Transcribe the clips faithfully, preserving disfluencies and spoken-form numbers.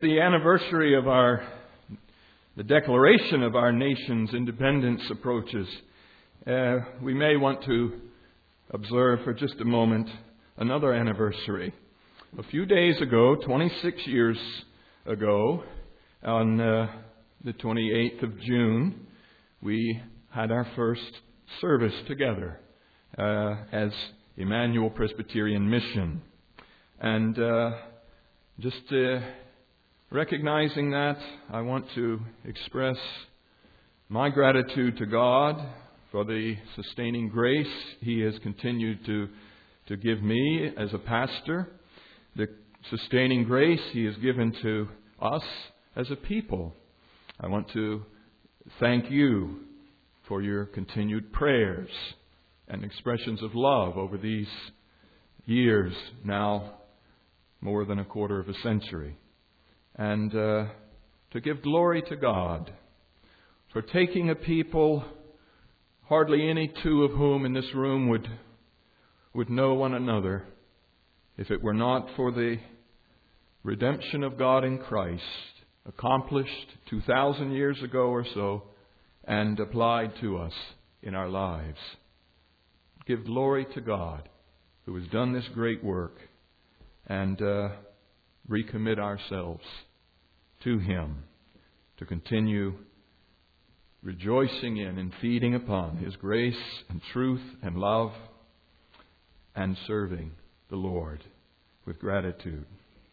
The anniversary of our, the declaration of our nation's independence approaches, uh, we may want to observe for just a moment another anniversary. A few days ago, twenty-six years ago, on uh, the twenty-eighth of June, we had our first service together uh, as Emmanuel Presbyterian Mission. And uh, just uh, recognizing that, I want to express my gratitude to God for the sustaining grace He has continued to, to give me as a pastor, the sustaining grace He has given to us as a people. I want to thank you for your continued prayers and expressions of love over these years, now more than a quarter of a century. And uh, to give glory to God for taking a people, hardly any two of whom in this room would would know one another if it were not for the redemption of God in Christ, accomplished two thousand years ago or so, and applied to us in our lives. Give glory to God who has done this great work, and uh, recommit ourselves to Him to continue rejoicing in and feeding upon His grace and truth and love, and serving the Lord with gratitude.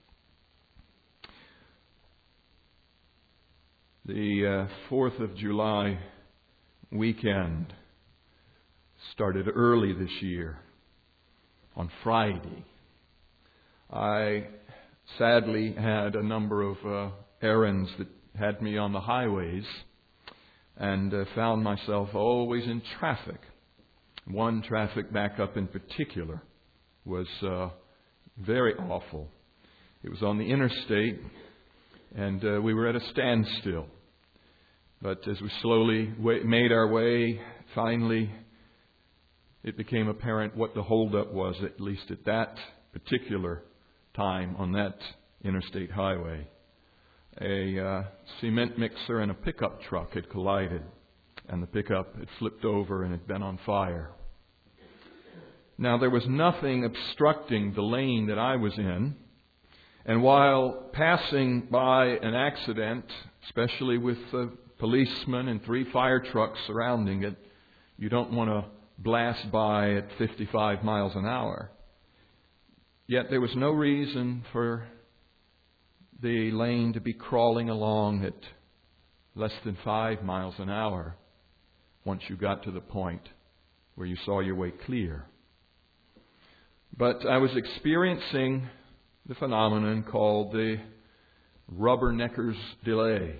The uh, fourth of July weekend started early this year on Friday. I sadly had a number of uh, errands that had me on the highways, and uh, found myself always in traffic. One traffic backup in particular was uh, very awful. It was on the interstate, and uh, we were at a standstill. But as we slowly wa- made our way, finally it became apparent what the holdup was, at least at that particular time on that interstate highway. A uh, cement mixer and a pickup truck had collided, and the pickup had flipped over and had been on fire. Now, there was nothing obstructing the lane that I was in, and while passing by an accident, especially with a policeman and three fire trucks surrounding it, you don't want to blast by at fifty-five miles an hour. Yet there was no reason for the lane to be crawling along at less than five miles an hour once you got to the point where you saw your way clear. But I was experiencing the phenomenon called the rubbernecker's delay.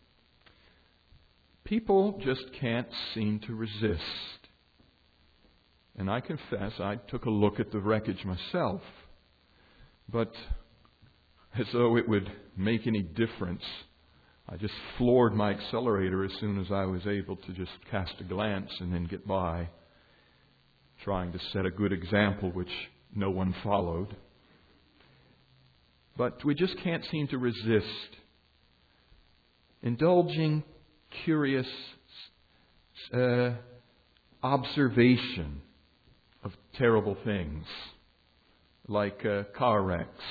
People just can't seem to resist. And I confess, I took a look at the wreckage myself. But as though it would make any difference, I just floored my accelerator as soon as I was able to just cast a glance and then get by, trying to set a good example which no one followed. But we just can't seem to resist indulging curious uh, observation of terrible things like uh, car wrecks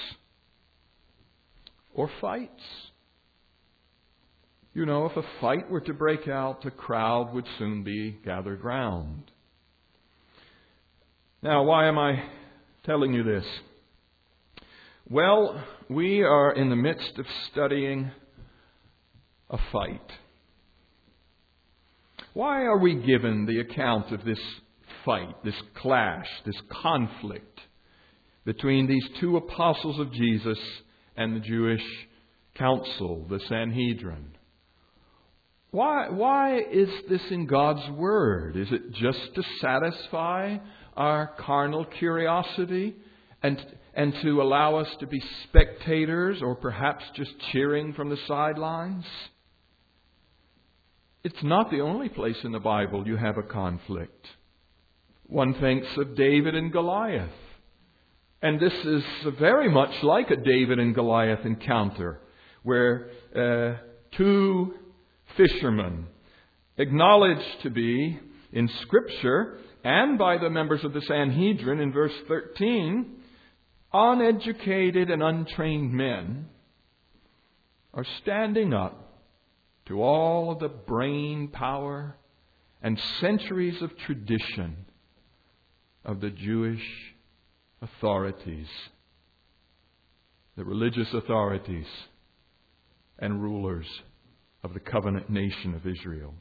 or fights. You know, if a fight were to break out, a crowd would soon be gathered round. Now, why am I telling you this? Well, we are in the midst of studying a fight. Why are we given the account of this fight, this clash, this conflict between these two apostles of Jesus and the Jewish council, the Sanhedrin? Why, why is this in God's Word? Is it just to satisfy our carnal curiosity and, and to allow us to be spectators or perhaps just cheering from the sidelines? It's not the only place in the Bible you have a conflict. One thinks of David and Goliath. And this is very much like a David and Goliath encounter, where uh, two fishermen, acknowledged to be in Scripture and by the members of the Sanhedrin in verse thirteen, uneducated and untrained men, are standing up to all of the brain power and centuries of tradition of the Jewish authorities, the religious authorities and rulers of the covenant nation of Israel.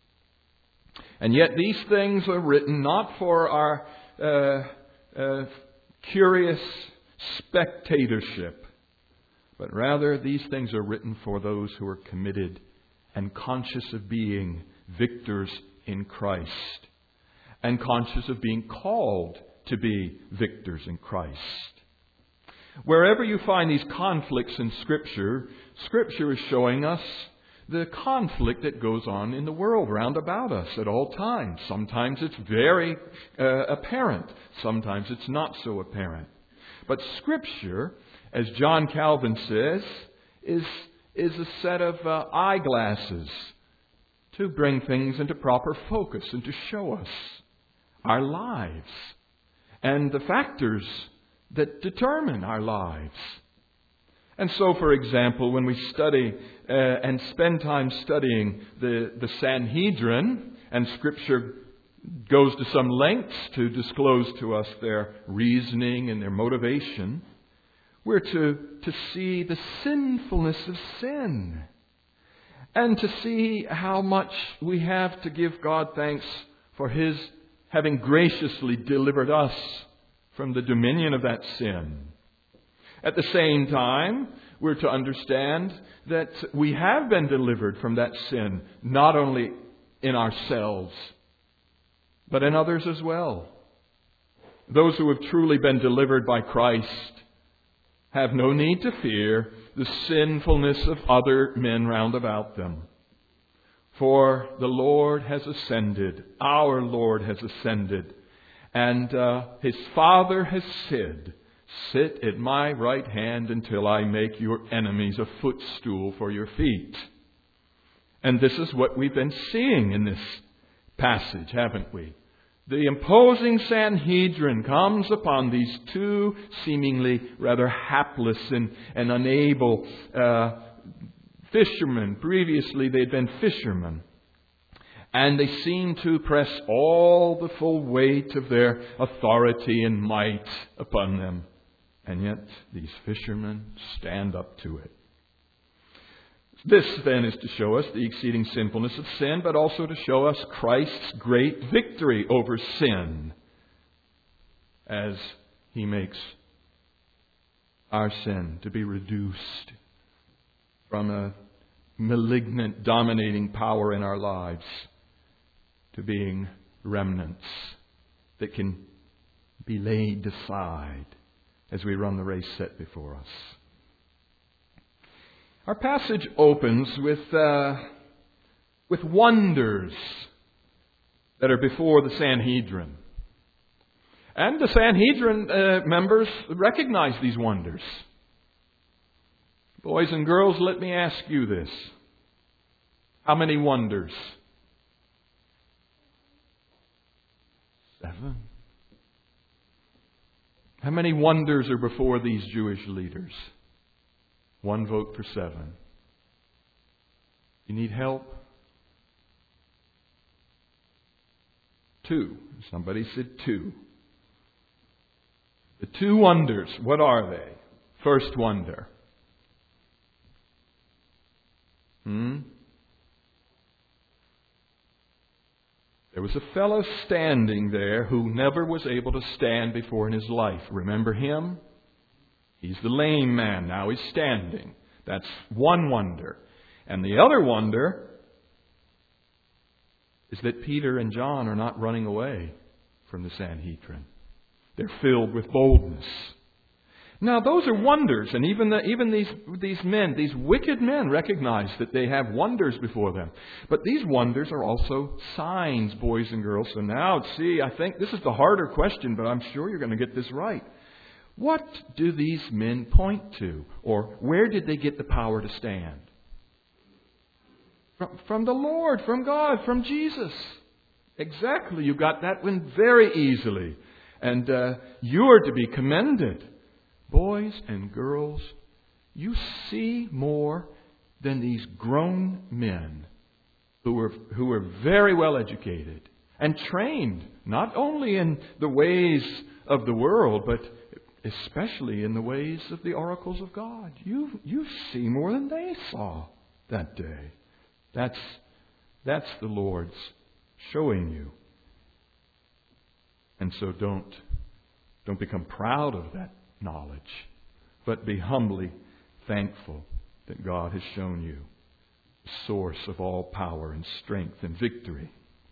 And yet these things are written not for our uh, uh, curious spectatorship, but rather these things are written for those who are committed and conscious of being victors in Christ, and conscious of being called to be victors in Christ. Wherever you find these conflicts in Scripture, Scripture is showing us the conflict that goes on in the world round about us at all times. Sometimes it's very uh, apparent. Sometimes it's not so apparent. But Scripture, as John Calvin says, is, is a set of uh, eyeglasses to bring things into proper focus and to show us our lives and the factors that determine our lives. And so, for example, when we study uh, and spend time studying the, the Sanhedrin, and Scripture goes to some lengths to disclose to us their reasoning and their motivation, we're to, to see the sinfulness of sin and to see how much we have to give God thanks for His having graciously delivered us from the dominion of that sin. At the same time, we're to understand that we have been delivered from that sin, not only in ourselves, but in others as well. Those who have truly been delivered by Christ have no need to fear the sinfulness of other men round about them. For the Lord has ascended, our Lord has ascended, and uh, His Father has said, "Sit at my right hand until I make your enemies a footstool for your feet." And this is what we've been seeing in this passage, haven't we? The imposing Sanhedrin comes upon these two seemingly rather hapless and, and unable uh, fishermen. Previously they'd been fishermen. And they seem to press all the full weight of their authority and might upon them. And yet these fishermen stand up to it. This then is to show us the exceeding sinfulness of sin, but also to show us Christ's great victory over sin as He makes our sin to be reduced from a malignant, dominating power in our lives to being remnants that can be laid aside as we run the race set before us. Our passage opens with uh, with wonders that are before the Sanhedrin. And the Sanhedrin uh, members recognize these wonders. Boys and girls, let me ask you this. How many wonders? Seven. How many wonders are before these Jewish leaders? One vote for seven. You need help? Two. Somebody said two. The two wonders, what are they? First wonder. Hmm? There was a fellow standing there who never was able to stand before in his life. Remember him? He's the lame man. Now he's standing. That's one wonder. And the other wonder is that Peter and John are not running away from the Sanhedrin. They're filled with boldness. Now those are wonders, and even the, even these these men, these wicked men, recognize that they have wonders before them. But these wonders are also signs, boys and girls. So now, see, I think this is the harder question, but I'm sure you're going to get this right. What do these men point to? Or where did they get the power to stand? From, from the Lord, from God, from Jesus. Exactly. You got that one very easily. And uh, you're to be commended. Boys and girls, you see more than these grown men who are, who are very well educated and trained, not only in the ways of the world, but especially in the ways of the oracles of God. You, you see more than they saw that day. That's, that's the Lord's showing you. And so don't, don't become proud of that knowledge, but be humbly thankful that God has shown you the source of all power and strength and victory.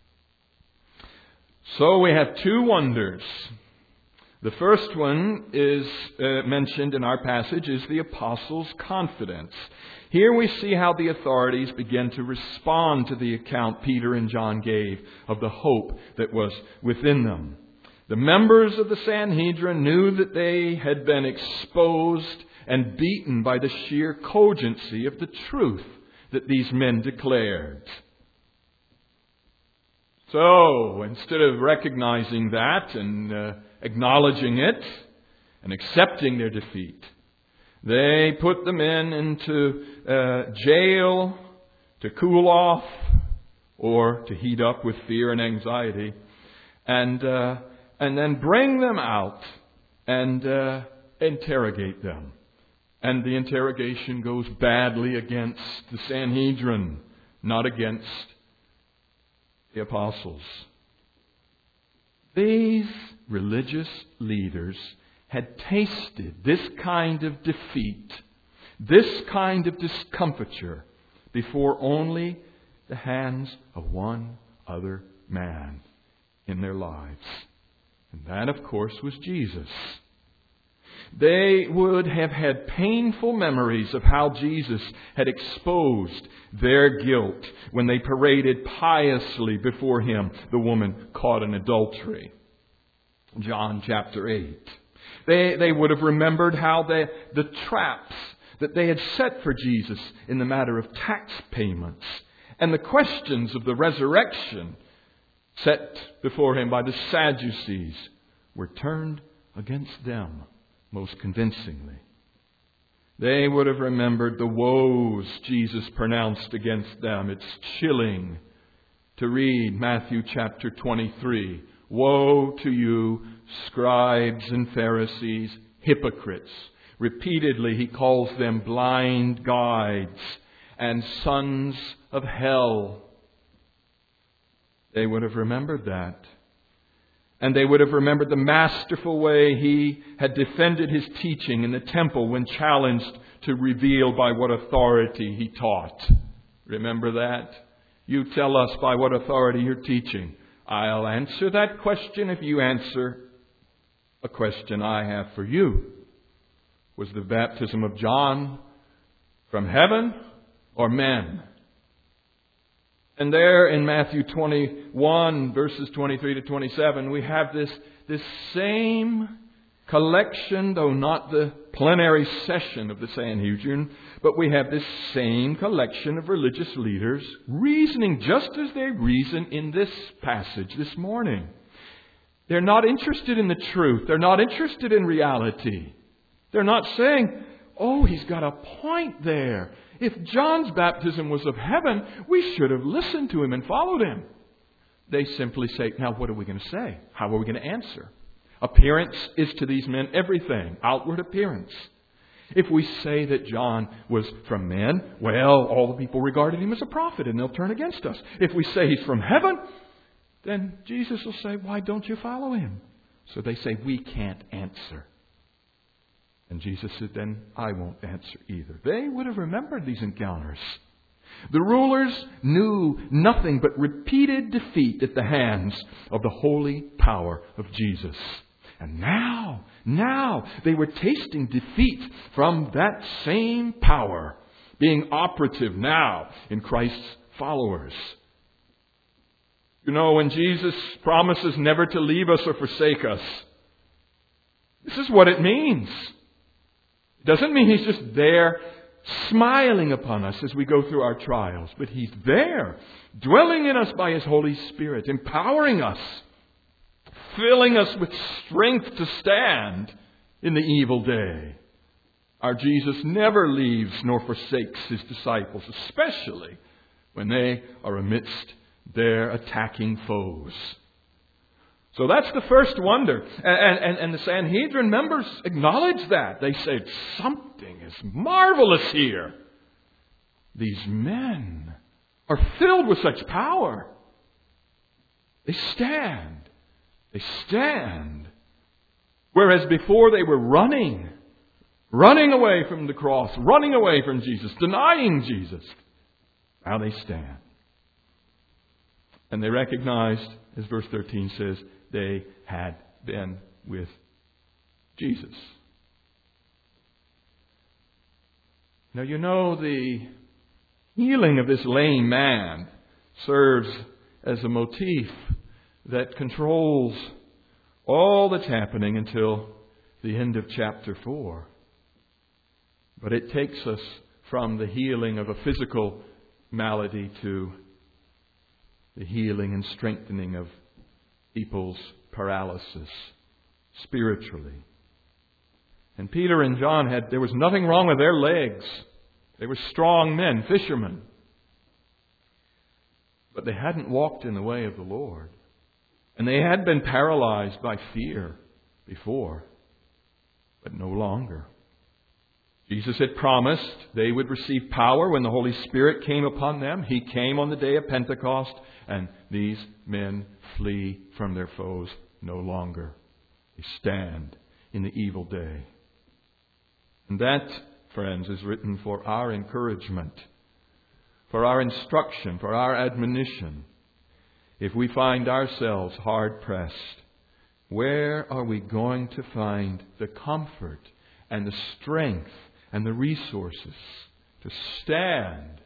So we have two wonders. The first one is uh, mentioned in our passage is the apostles' confidence. Here we see how the authorities began to respond to the account Peter and John gave of the hope that was within them. The members of the Sanhedrin knew that they had been exposed and beaten by the sheer cogency of the truth that these men declared. So, instead of recognizing that and uh, acknowledging it and accepting their defeat, they put the men into uh, jail to cool off or to heat up with fear and anxiety, and uh, and then bring them out and uh, interrogate them. And the interrogation goes badly against the Sanhedrin, not against the apostles. These religious leaders had tasted this kind of defeat, this kind of discomfiture, before only the hands of one other man in their lives. And that, of course, was Jesus. They would have had painful memories of how Jesus had exposed their guilt when they paraded piously before Him the woman caught in adultery. John chapter eight. They, they would have remembered how they, the traps that they had set for Jesus in the matter of tax payments and the questions of the resurrection set before Him by the Sadducees were turned against them most convincingly. They would have remembered the woes Jesus pronounced against them. It's chilling to read Matthew chapter twenty-three. Woe to you, scribes and Pharisees, hypocrites. Repeatedly He calls them blind guides and sons of hell. They would have remembered that. And they would have remembered the masterful way He had defended His teaching in the temple when challenged to reveal by what authority He taught. Remember that? You tell us by what authority you're teaching. I'll answer that question if you answer a question I have for you. Was the baptism of John from heaven or men? And there in Matthew twenty-one, verses twenty-three to twenty-seven, we have this, this same collection, though not the plenary session of the Sanhedrin, but we have this same collection of religious leaders reasoning just as they reason in this passage this morning. They're not interested in the truth. They're not interested in reality. They're not saying, oh, he's got a point there. If John's baptism was of heaven, we should have listened to him and followed him. They simply say, now what are we going to say? How are we going to answer? Appearance is to these men everything. Outward appearance. If we say that John was from men, well, all the people regarded him as a prophet and they'll turn against us. If we say he's from heaven, then Jesus will say, why don't you follow him? So they say, we can't answer. And Jesus said, then I won't answer either. They would have remembered these encounters. The rulers knew nothing but repeated defeat at the hands of the holy power of Jesus. And now, now they were tasting defeat from that same power being operative now in Christ's followers. You know, when Jesus promises never to leave us or forsake us, This is what it means. It doesn't mean He's just there smiling upon us as we go through our trials, but He's there, dwelling in us by His Holy Spirit, empowering us, filling us with strength to stand in the evil day. Our Jesus never leaves nor forsakes His disciples, especially when they are amidst their attacking foes. So that's the first wonder. And, and, and the Sanhedrin members acknowledge that. They say, something is marvelous here. These men are filled with such power. They stand. They stand. Whereas before they were running. Running away from the cross. Running away from Jesus. Denying Jesus. Now they stand. And they recognized, as verse thirteen says, they had been with Jesus. Now you know the healing of this lame man serves as a motif that controls all that's happening until the end of chapter four. But it takes us from the healing of a physical malady to the healing and strengthening of people's paralysis spiritually. And Peter and John had, there was nothing wrong with their legs. They were strong men, fishermen. But they hadn't walked in the way of the Lord. And they had been paralyzed by fear before, but no longer. Jesus had promised they would receive power when the Holy Spirit came upon them. He came on the day of Pentecost, and these men flee from their foes no longer. They stand in the evil day. And that, friends, is written for our encouragement, for our instruction, for our admonition. If we find ourselves hard-pressed, where are we going to find the comfort and the strength and the resources to stand?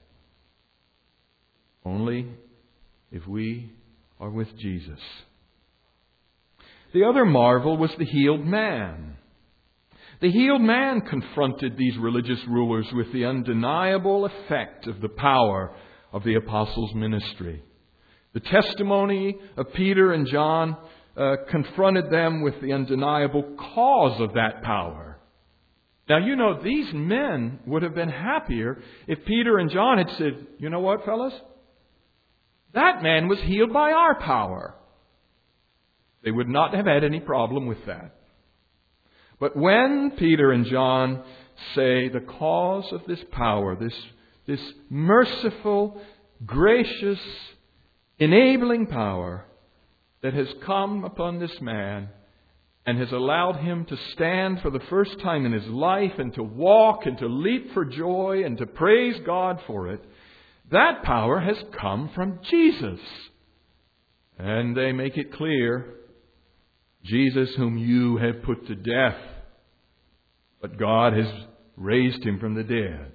Only if we are with Jesus. The other marvel was the healed man. The healed man confronted these religious rulers with the undeniable effect of the power of the apostles' ministry. The testimony of Peter and John uh, confronted them with the undeniable cause of that power. Now, you know, these men would have been happier if Peter and John had said, you know what, fellas? That man was healed by our power. They would not have had any problem with that. But when Peter and John say the cause of this power, this, this merciful, gracious, enabling power that has come upon this man and has allowed him to stand for the first time in his life and to walk and to leap for joy and to praise God for it, that power has come from Jesus. And they make it clear, Jesus whom you have put to death, but God has raised him from the dead.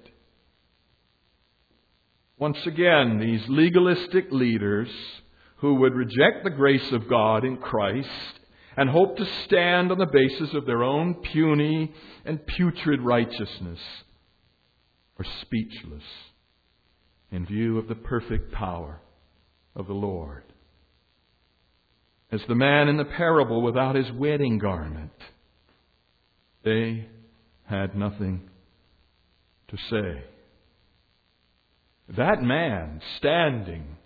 Once again, these legalistic leaders who would reject the grace of God in Christ and hope to stand on the basis of their own puny and putrid righteousness are speechless in view of the perfect power of the Lord. As the man in the parable without his wedding garment, they had nothing to say. That man standing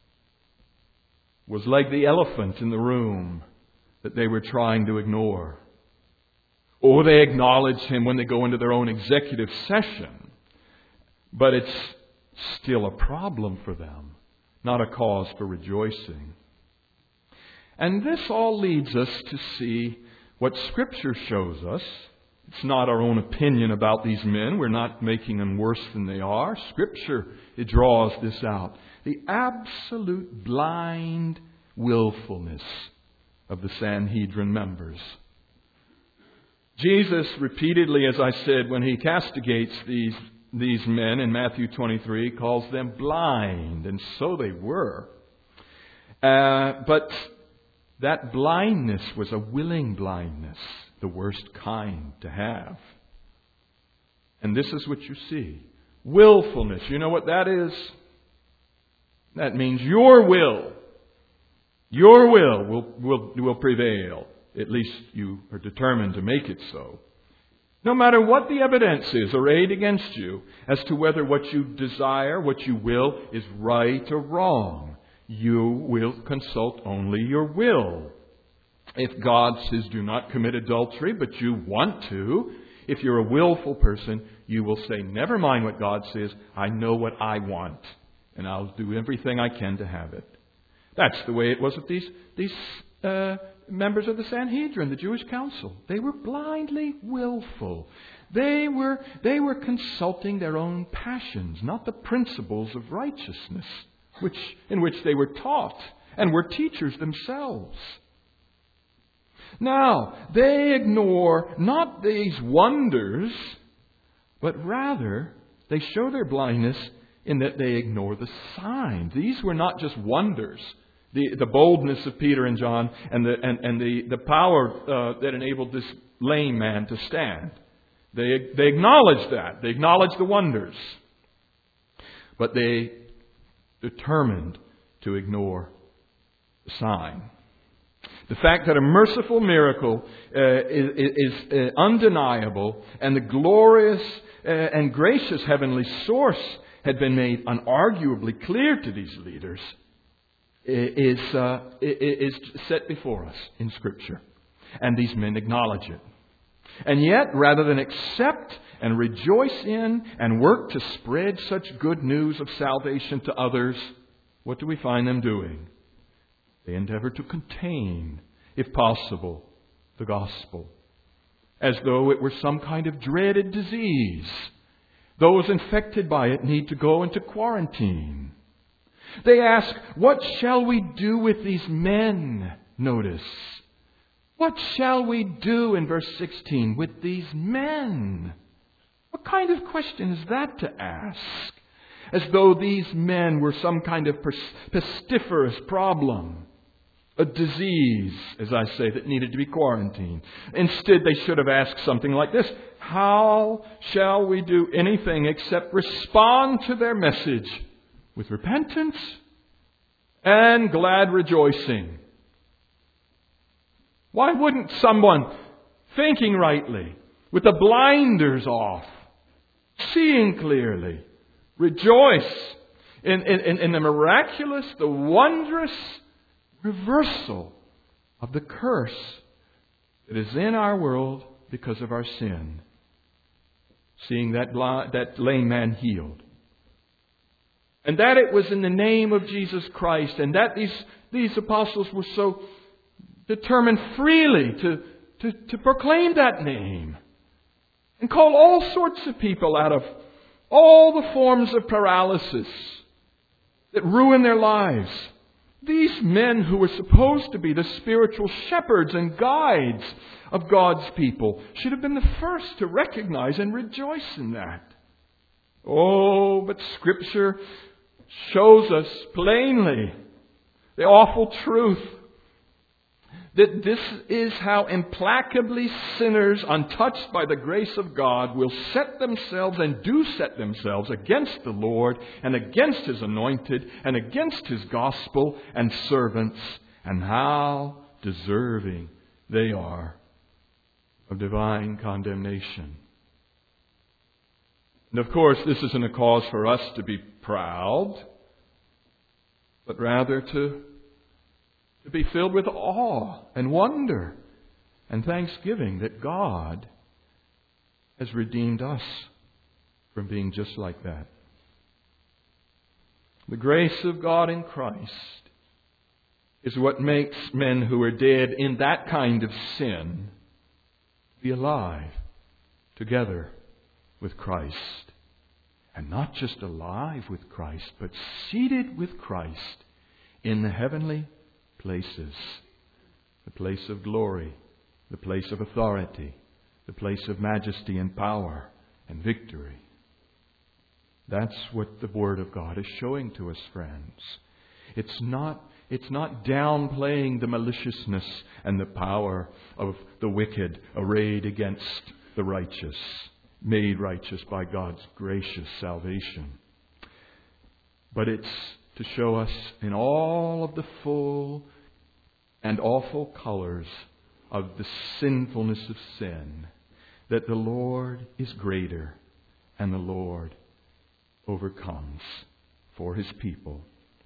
was like the elephant in the room that they were trying to ignore. Or they acknowledge him when they go into their own executive session. But it's still a problem for them, not a cause for rejoicing. And this all leads us to see what Scripture shows us. It's not our own opinion about these men. We're not making them worse than they are. Scripture, it draws this out. The absolute blind willfulness of the Sanhedrin members. Jesus repeatedly, as I said, when he castigates these, these men in Matthew twenty-three, calls them blind. And so they were. Uh, but that blindness was a willing blindness. the worst kind to have. And this is what you see. Willfulness. You know what that is? That means your will. Your will will, will, will prevail. At least you are determined to make it so. No matter what the evidence is arrayed against you as to whether what you desire, what you will, is right or wrong, you will consult only your will. If God says do not commit adultery, but you want to, if you're a willful person, you will say, never mind what God says, I know what I want, and I'll do everything I can to have it. That's the way it was with these, these uh, members of the Sanhedrin, the Jewish council. They were blindly willful. They were, they were consulting their own passions, not the principles of righteousness, which, in which they were taught and were teachers themselves. Now, they ignore not these wonders, but rather they show their blindness in that they ignore the signs. These were not just wonders. The, the boldness of Peter and John and the, and, and the, the power uh, that enabled this lame man to stand. They, they acknowledged that. They acknowledged the wonders. But they determined to ignore the sign. The fact that a merciful miracle uh, is, is uh, undeniable and the glorious uh, and gracious heavenly source had been made unarguably clear to these leaders is, uh, is set before us in Scripture. And these men acknowledge it. And yet, rather than accept and rejoice in and work to spread such good news of salvation to others, what do we find them doing? They endeavor to contain, if possible, the gospel, as though it were some kind of dreaded disease. Those infected by it need to go into quarantine. They ask, what shall we do with these men? Notice. What shall we do, in verse sixteen, with these men? What kind of question is that to ask? As though these men were some kind of pestiferous problem. A disease, as I say, that needed to be quarantined. Instead, they should have asked something like this. How shall we do anything except respond to their message with repentance and glad rejoicing? Why wouldn't someone thinking rightly, with the blinders off, seeing clearly, rejoice in, in, in the miraculous, the wondrous reversal of the curse that is in our world because of our sin? Seeing that blind, that lame man healed. And that it was in the name of Jesus Christ, and that these, these apostles were so determined freely to, to, to proclaim that name and call all sorts of people out of all the forms of paralysis that ruin their lives. These men who were supposed to be the spiritual shepherds and guides of God's people should have been the first to recognize and rejoice in that. Oh, but Scripture shows us plainly the awful truth that this is how implacably sinners, untouched by the grace of God, will set themselves and do set themselves against the Lord and against His anointed and against His gospel and servants, and how deserving they are of divine condemnation. And of course, this isn't a cause for us to be proud, but rather to To be filled with awe and wonder and thanksgiving that God has redeemed us from being just like that. The grace of God in Christ is what makes men who are dead in that kind of sin be alive together with Christ. And not just alive with Christ, but seated with Christ in the heavenly places, the place of glory, the place of authority, the place of majesty and power and victory. That's what the Word of God is showing to us, friends. It's not, It's not downplaying the maliciousness and the power of the wicked arrayed against the righteous, made righteous by God's gracious salvation. But it's to show us in all of the full and awful colors of the sinfulness of sin that the Lord is greater and the Lord overcomes for His people.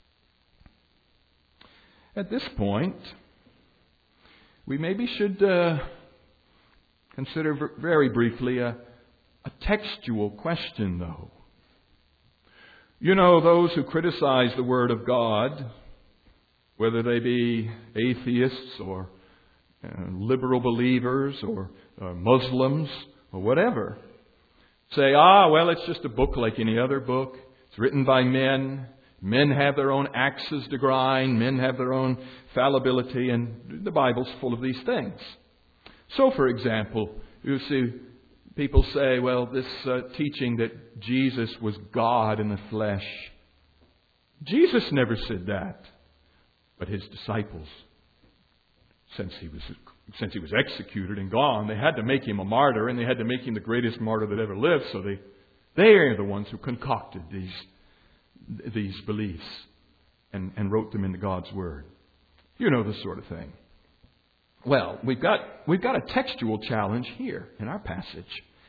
At this point, we maybe should uh, consider very briefly a, a textual question, though. You know, those who criticize the Word of God, whether they be atheists or uh, liberal believers or uh, Muslims or whatever, say, ah, well, it's just a book like any other book. It's written by men. Men have their own axes to grind. Men have their own fallibility. And the Bible's full of these things. So, for example, you see people say, well, this uh, teaching that Jesus was God in the flesh. Jesus never said that. But His disciples, since he was since he was executed and gone, they had to make Him a martyr, and they had to make Him the greatest martyr that ever lived. So they, they are the ones who concocted these these beliefs and, and wrote them into God's Word. You know this sort of thing. Well, we've got we've got a textual challenge here in our passage.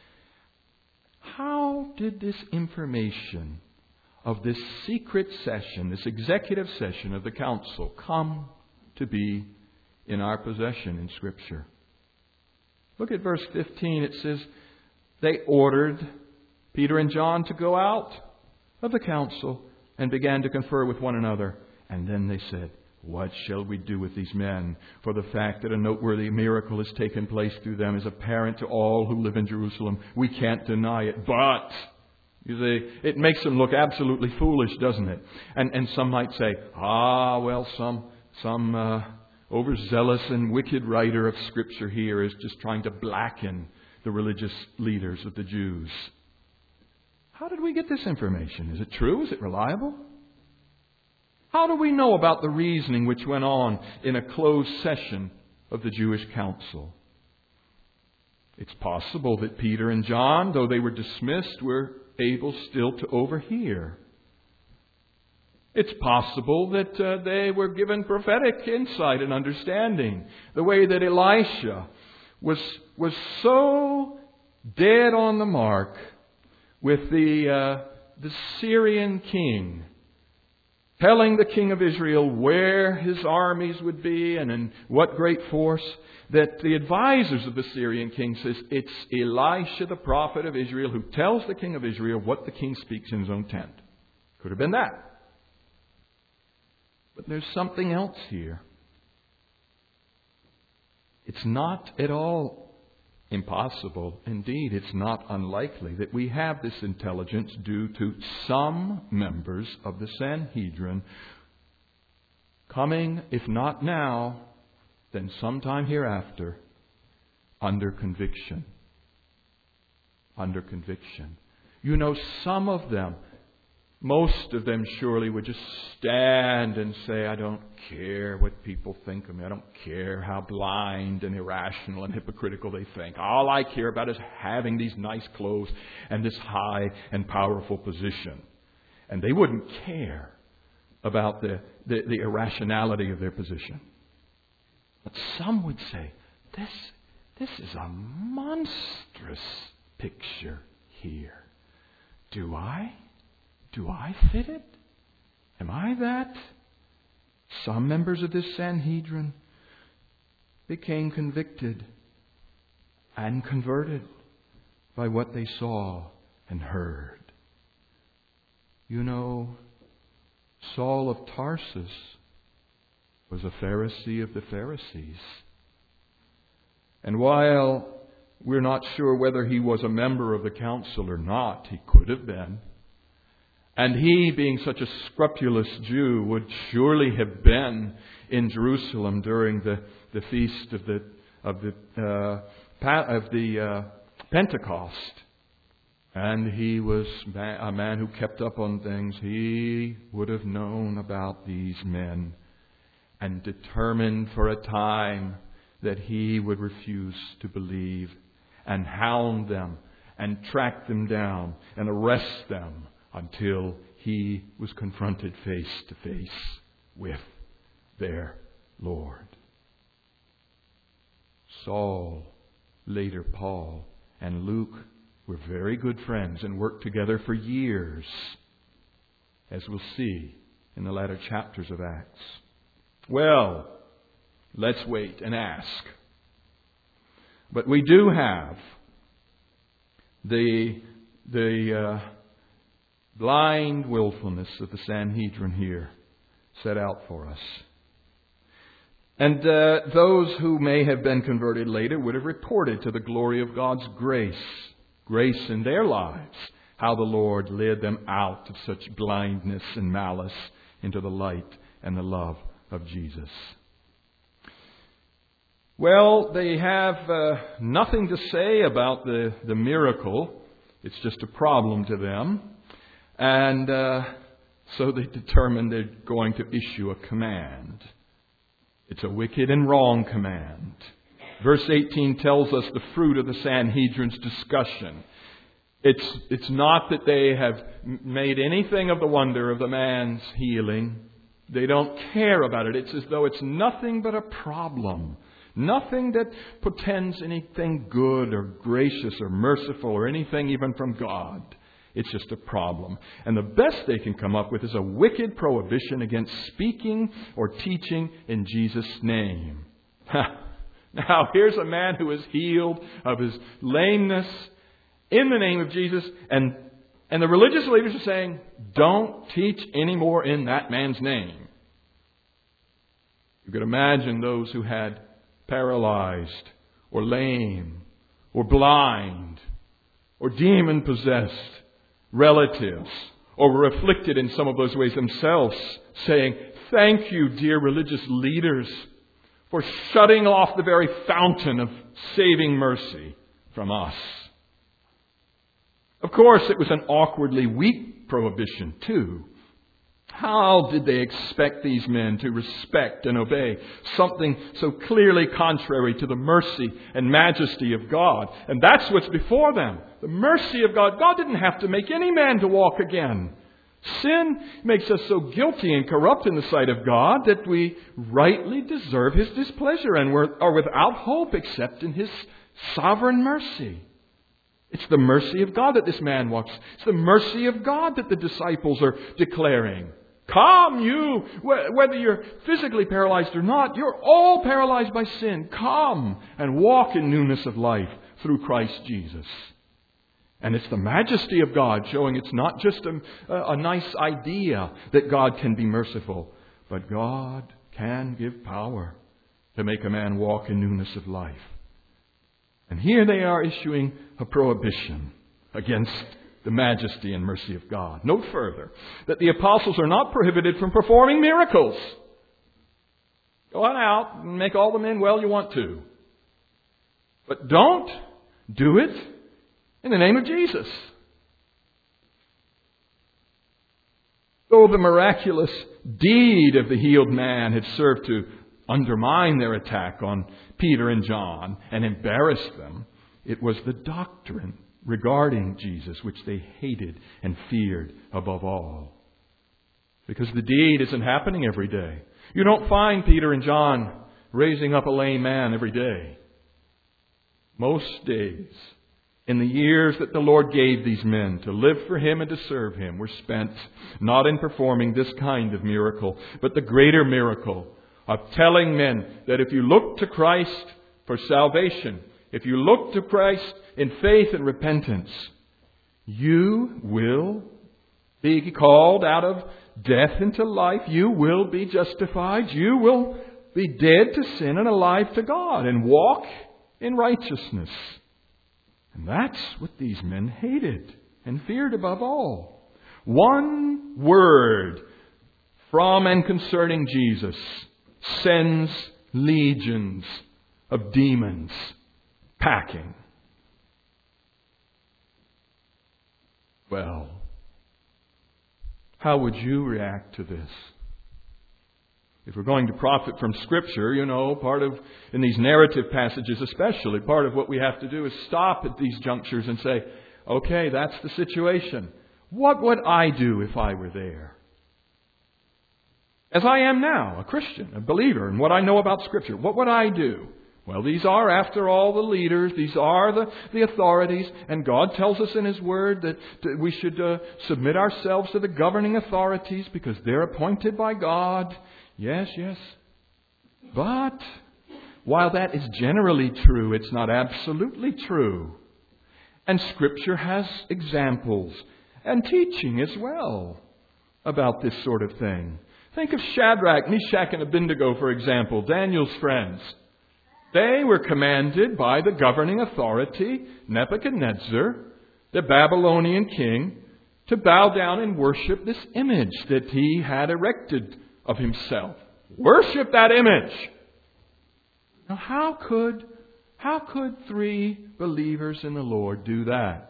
How did this information of this secret session, this executive session of the council, come to be in our possession in Scripture? Look at verse fifteen. It says, they ordered Peter and John to go out of the council and began to confer with one another. And then they said, what shall we do with these men? For the fact that a noteworthy miracle has taken place through them is apparent to all who live in Jerusalem. We can't deny it. But, you see, it makes them look absolutely foolish, doesn't it? And and some might say, ah, well, some some uh, overzealous and wicked writer of Scripture here is just trying to blacken the religious leaders of the Jews. How did we get this information? Is it true? Is it reliable? How do we know about the reasoning which went on in a closed session of the Jewish council? It's possible that Peter and John, though they were dismissed, were able still to overhear. It's possible that uh, they were given prophetic insight and understanding. The way that Elisha was, was so dead on the mark with the, uh, the Syrian king, telling the king of Israel where his armies would be and in what great force, that the advisors of the Syrian king says it's Elisha, the prophet of Israel, who tells the king of Israel what the king speaks in his own tent. Could have been that. But there's something else here. It's not at all impossible. Indeed, it's not unlikely that we have this intelligence due to some members of the Sanhedrin coming, if not now, then sometime hereafter, under conviction. Under conviction. You know, some of them, most of them surely would just stand and say, I don't care what people think of me. I don't care how blind and irrational and hypocritical they think. All I care about is having these nice clothes and this high and powerful position. And they wouldn't care about the, the, the irrationality of their position. But some would say, this, this is a monstrous picture here. Do I? Do I fit it? Am I that? Some members of this Sanhedrin became convicted and converted by what they saw and heard. You know, Saul of Tarsus was a Pharisee of the Pharisees. And while we're not sure whether he was a member of the council or not, he could have been. And he, being such a scrupulous Jew, would surely have been in Jerusalem during the, the feast of the of the uh, of the uh, Pentecost. And he was a man who kept up on things. He would have known about these men, and determined for a time that he would refuse to believe, and hound them and track them down and arrest them until he was confronted face to face with their Lord. Saul, later Paul, and Luke were very good friends and worked together for years, as we'll see in the latter chapters of Acts. Well, let's wait and ask. But we do have the, the uh, blind willfulness of the Sanhedrin here set out for us. And uh, those who may have been converted later would have reported to the glory of God's grace, grace in their lives, how the Lord led them out of such blindness and malice into the light and the love of Jesus. Well, they have uh, nothing to say about the, the miracle. It's just a problem to them. And uh, so they determine they're going to issue a command. It's a wicked and wrong command. Verse eighteen tells us the fruit of the Sanhedrin's discussion. It's, it's not that they have made anything of the wonder of the man's healing. They don't care about it. It's as though it's nothing but a problem. Nothing that portends anything good or gracious or merciful or anything even from God. It's just a problem. And the best they can come up with is a wicked prohibition against speaking or teaching in Jesus' name. Now, here's a man who is healed of his lameness in the name of Jesus. And, and the religious leaders are saying, don't teach anymore in that man's name. You could imagine those who had paralyzed or lame or blind or demon-possessed relatives, or were afflicted in some of those ways themselves, saying, thank you, dear religious leaders, for shutting off the very fountain of saving mercy from us. Of course, it was an awkwardly weak prohibition, too. How did they expect these men to respect and obey something so clearly contrary to the mercy and majesty of God? And that's what's before them. The mercy of God. God didn't have to make any man to walk again. Sin makes us so guilty and corrupt in the sight of God that we rightly deserve His displeasure and are without hope except in His sovereign mercy. It's the mercy of God that this man walks. It's the mercy of God that the disciples are declaring. Come, you, whether you're physically paralyzed or not, you're all paralyzed by sin. Come and walk in newness of life through Christ Jesus. And it's the majesty of God showing it's not just a, a nice idea that God can be merciful, but God can give power to make a man walk in newness of life. And here they are issuing a prohibition against the majesty and mercy of God. Note further that the apostles are not prohibited from performing miracles. Go on out and make all the men well you want to. But don't do it in the name of Jesus. Though the miraculous deed of the healed man had served to undermine their attack on Peter and John and embarrass them, it was the doctrine regarding Jesus which they hated and feared above all. Because the deed isn't happening every day. You don't find Peter and John raising up a lame man every day. Most days, in the years that the Lord gave these men to live for Him and to serve Him, were spent not in performing this kind of miracle, but the greater miracle of telling men that if you look to Christ for salvation, if you look to Christ in faith and repentance, you will be called out of death into life. You will be justified. You will be dead to sin and alive to God and walk in righteousness. And that's what these men hated and feared above all. One word from and concerning Jesus sends legions of demons packing. Well, how would you react to this? If we're going to profit from Scripture, you know, part of, in these narrative passages especially, part of what we have to do is stop at these junctures and say, okay, that's the situation. What would I do if I were there? As I am now, a Christian, a believer, and what I know about Scripture, what would I do? Well, these are, after all, the leaders. These are the, the authorities. And God tells us in His Word that, that we should uh, submit ourselves to the governing authorities because they're appointed by God. Yes, yes. But while that is generally true, it's not absolutely true. And Scripture has examples and teaching as well about this sort of thing. Think of Shadrach, Meshach, and Abednego, for example, Daniel's friends. They were commanded by the governing authority, Nebuchadnezzar, the Babylonian king, to bow down and worship this image that he had erected of himself. Worship that image. Now, how could, how could three believers in the Lord do that?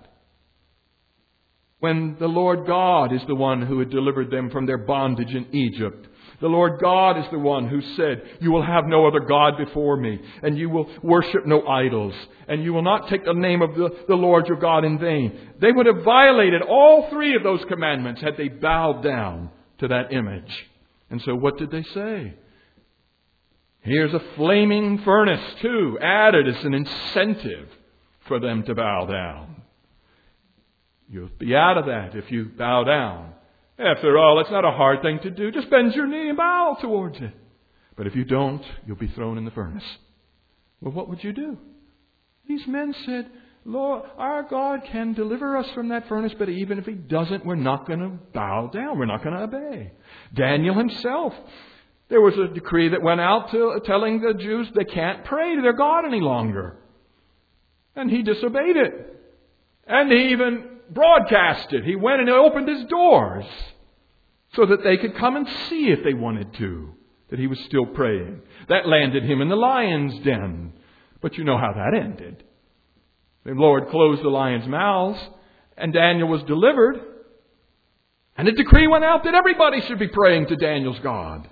When the Lord God is the one who had delivered them from their bondage in Egypt. The Lord God is the one who said, you will have no other God before me, and you will worship no idols, and you will not take the name of the, the Lord your God in vain. They would have violated all three of those commandments had they bowed down to that image. And so what did they say? Here's a flaming furnace, too, added as an incentive for them to bow down. You'll be out of that if you bow down. After all, it's not a hard thing to do. Just bend your knee and bow towards it. But if you don't, you'll be thrown in the furnace. Well, what would you do? These men said, Lord, our God can deliver us from that furnace, but even if He doesn't, we're not going to bow down. We're not going to obey. Daniel himself, there was a decree that went out to, telling the Jews they can't pray to their God any longer. And he disobeyed it. And he even broadcast it. He went and opened his doors so that they could come and see if they wanted to, that he was still praying. That landed him in the lion's den. But you know how that ended. The Lord closed the lions' mouths, and Daniel was delivered. And a decree went out that everybody should be praying to Daniel's God.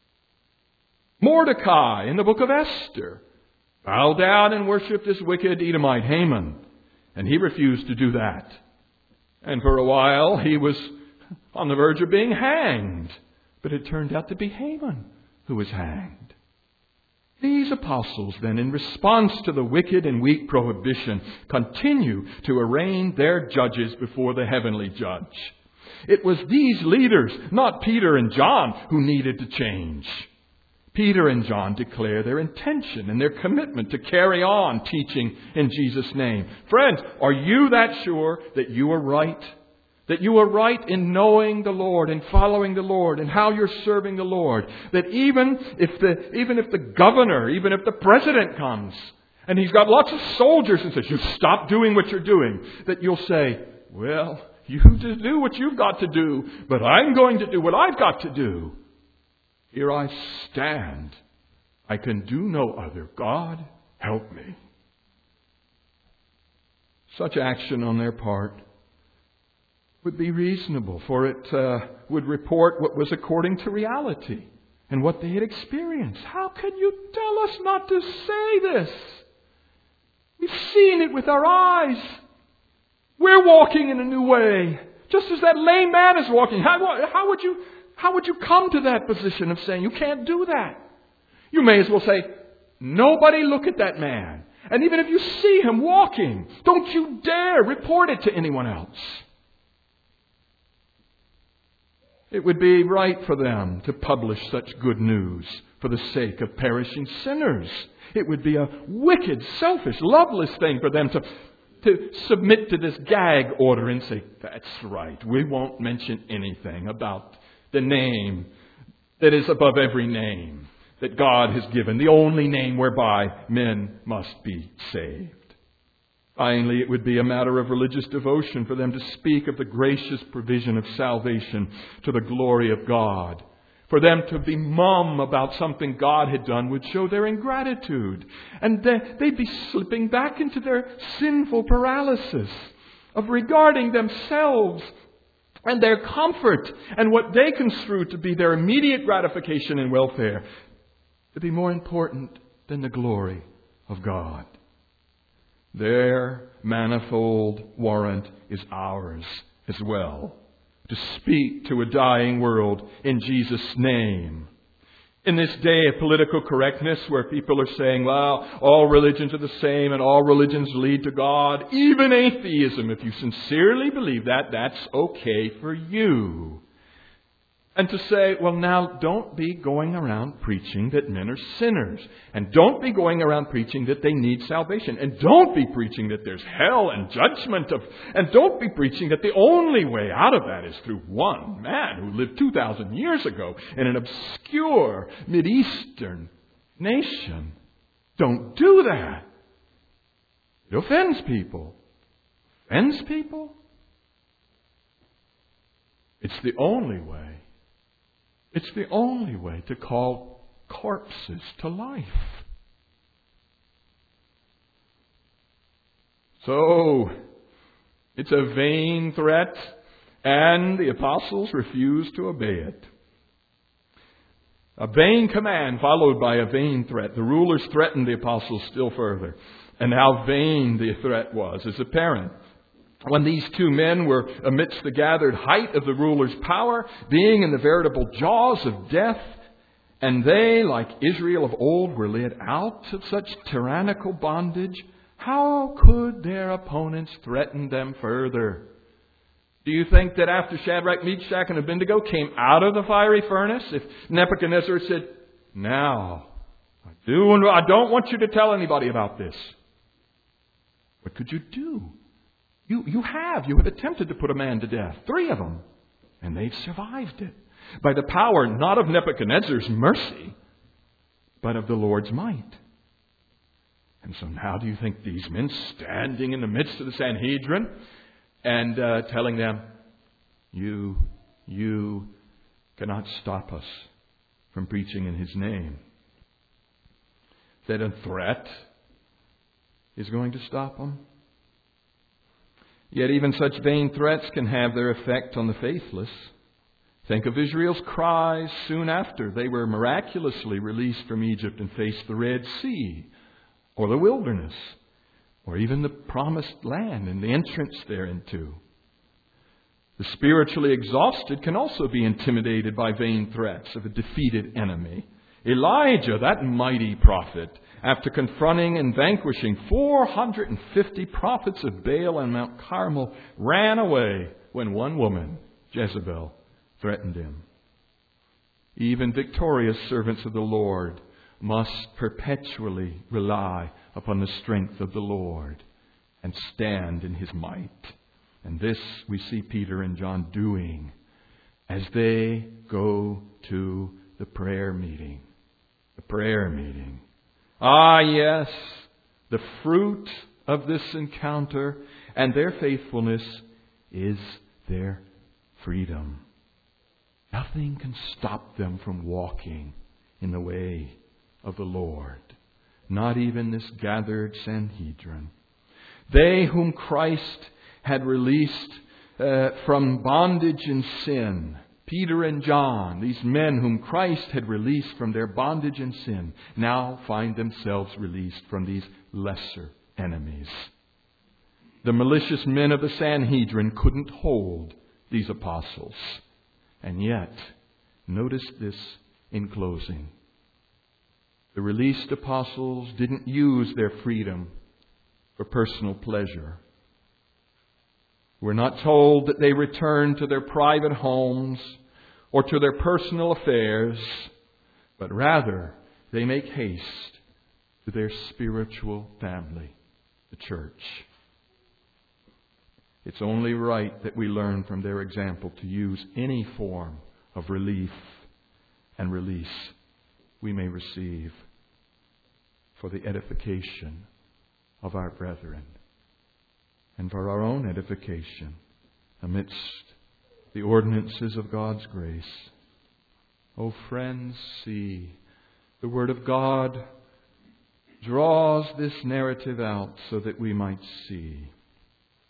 Mordecai in the book of Esther bowed down and worshipped this wicked Edomite Haman. And he refused to do that. And for a while, he was on the verge of being hanged. But it turned out to be Haman who was hanged. These apostles then, in response to the wicked and weak prohibition, continue to arraign their judges before the heavenly judge. It was these leaders, not Peter and John, who needed to change. Peter and John declare their intention and their commitment to carry on teaching in Jesus' name. Friends, are you that sure that you are right? That you are right in knowing the Lord and following the Lord and how you're serving the Lord? That even if the, even if the governor, even if the president comes and he's got lots of soldiers and says, you stop doing what you're doing, that you'll say, well, you just do what you've got to do, but I'm going to do what I've got to do. Here I stand. I can do no other. God, help me. Such action on their part would be reasonable, for it uh, would report what was according to reality and what they had experienced. How can you tell us not to say this? We've seen it with our eyes. We're walking in a new way, just as that lame man is walking. How, how would you... How would you come to that position of saying you can't do that? You may as well say, nobody look at that man. And even if you see him walking, don't you dare report it to anyone else. It would be right for them to publish such good news for the sake of perishing sinners. It would be a wicked, selfish, loveless thing for them to, to submit to this gag order and say, that's right, we won't mention anything about the name that is above every name that God has given, the only name whereby men must be saved. Finally, it would be a matter of religious devotion for them to speak of the gracious provision of salvation to the glory of God. For them to be mum about something God had done would show their ingratitude. And they'd be slipping back into their sinful paralysis of regarding themselves and their comfort and what they construe to be their immediate gratification and welfare to be more important than the glory of God. Their manifold warrant is ours as well, to speak to a dying world in Jesus' name. In this day of political correctness where people are saying, well, all religions are the same and all religions lead to God, even atheism, if you sincerely believe that, that's okay for you. And to say, well, now don't be going around preaching that men are sinners. And don't be going around preaching that they need salvation. And don't be preaching that there's hell and judgment. of, And don't be preaching that the only way out of that is through one man who lived two thousand years ago in an obscure Mideastern nation. Don't do that. It offends people. Offends people? It's the only way. It's the only way to call corpses to life. So, it's a vain threat, and the apostles refuse to obey it. A vain command followed by a vain threat. The rulers threatened the apostles still further. And how vain the threat was is apparent. When these two men were amidst the gathered height of the ruler's power, being in the veritable jaws of death, and they, like Israel of old, were led out of such tyrannical bondage, how could their opponents threaten them further? Do you think that after Shadrach, Meshach, and Abednego came out of the fiery furnace, if Nebuchadnezzar said, now, I do and I don't want you to tell anybody about this, what could you do? You, you have. You have attempted to put a man to death. Three of them. And they've survived it. By the power not of Nebuchadnezzar's mercy, but of the Lord's might. And so now do you think these men standing in the midst of the Sanhedrin and uh, telling them, you, you cannot stop us from preaching in His name, that a threat is going to stop them? Yet even such vain threats can have their effect on the faithless. Think of Israel's cries soon after they were miraculously released from Egypt and faced the Red Sea, or the wilderness, or even the promised land and the entrance thereinto. The spiritually exhausted can also be intimidated by vain threats of a defeated enemy. Elijah, that mighty prophet, after confronting and vanquishing four hundred fifty prophets of Baal on Mount Carmel, ran away when one woman, Jezebel, threatened him. Even victorious servants of the Lord must perpetually rely upon the strength of the Lord and stand in His might. And this we see Peter and John doing as they go to the prayer meeting. The prayer meeting. Ah, yes, the fruit of this encounter and their faithfulness is their freedom. Nothing can stop them from walking in the way of the Lord. Not even this gathered Sanhedrin. They whom Christ had released uh, from bondage and sin, Peter and John, these men whom Christ had released from their bondage and sin, now find themselves released from these lesser enemies. The malicious men of the Sanhedrin couldn't hold these apostles. And yet, notice this in closing. The released apostles didn't use their freedom for personal pleasure. We're not told that they returned to their private homes or to their personal affairs, but rather they make haste to their spiritual family, the church. It's only right that we learn from their example to use any form of relief and release we may receive for the edification of our brethren and for our own edification amidst the ordinances of God's grace. Oh, friends, see, the Word of God draws this narrative out so that we might see.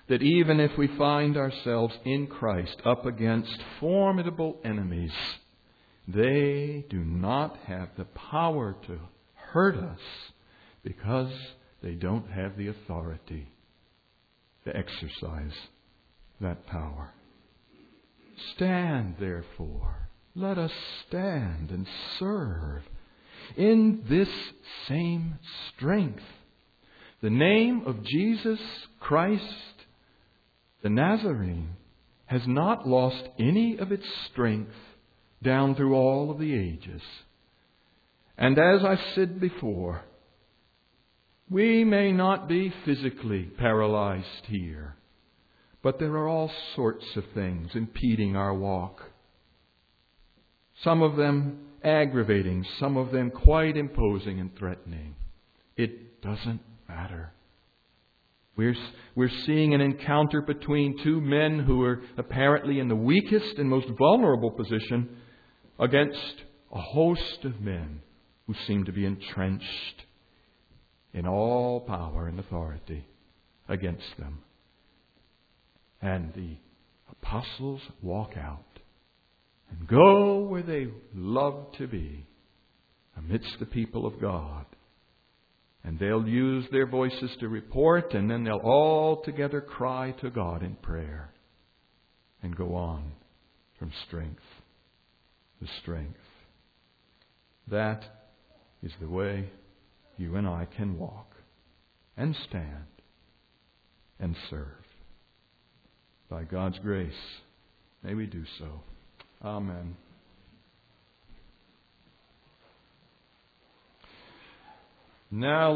that even if we find ourselves in Christ up against formidable enemies, they do not have the power to hurt us because they don't have the authority to exercise that power. Stand, therefore. Let us stand and serve in this same strength. The name of Jesus Christ, the Nazarene, has not lost any of its strength down through all of the ages. And as I said before, we may not be physically paralyzed here, but there are all sorts of things impeding our walk. Some of them aggravating, some of them quite imposing and threatening. It doesn't matter. We're, we're seeing an encounter between two men who are apparently in the weakest and most vulnerable position against a host of men who seem to be entrenched in all power and authority against them. And the apostles walk out and go where they love to be, amidst the people of God. And they'll use their voices to report, and then they'll all together cry to God in prayer and go on from strength to strength. That is the way you and I can walk and stand and serve. By God's grace, may we do so. Amen. Now